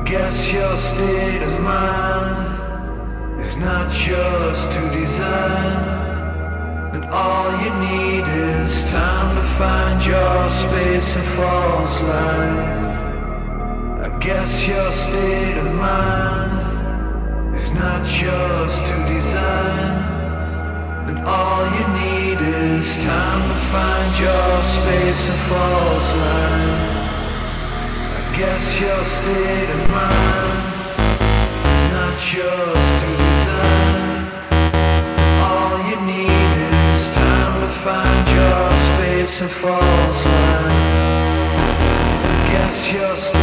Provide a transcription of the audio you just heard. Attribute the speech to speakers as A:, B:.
A: guess your state of mind is not yours to design, and all you need is time to find your space and false light. I guess your state of mind is not yours to design, and all you need is time to find your space and false light. I guess your state of mind is not yours to design. All you need is time to find your space and false line. I guess your state